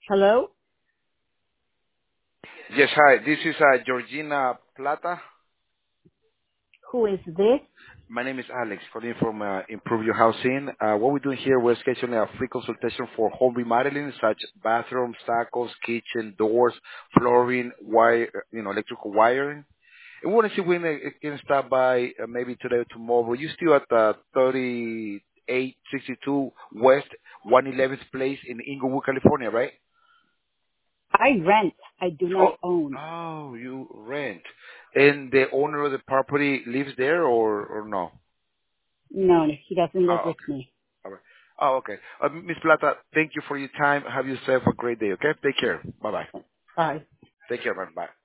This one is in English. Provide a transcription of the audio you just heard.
Hello? Yes, hi. This is Georgina Plata. Who is this? My name is Alex, calling from Improve Your Housing. What we're doing here, we're scheduling a free consultation for home remodeling, such bathrooms, tacos, kitchen, doors, flooring, wire, electrical wiring. And we want to see when it can stop by, maybe today or tomorrow. You still at 3862 West 111th Place in Inglewood, California, right? I rent. I do not Oh, own. oh, you rent. And the owner of the property lives there or no? No, he doesn't live Oh, with okay. me. All right. Oh, okay. Ms. Plata, thank you for your time. Have yourself a great day, okay? Take care. Bye-bye. Bye. Take care, man. Bye.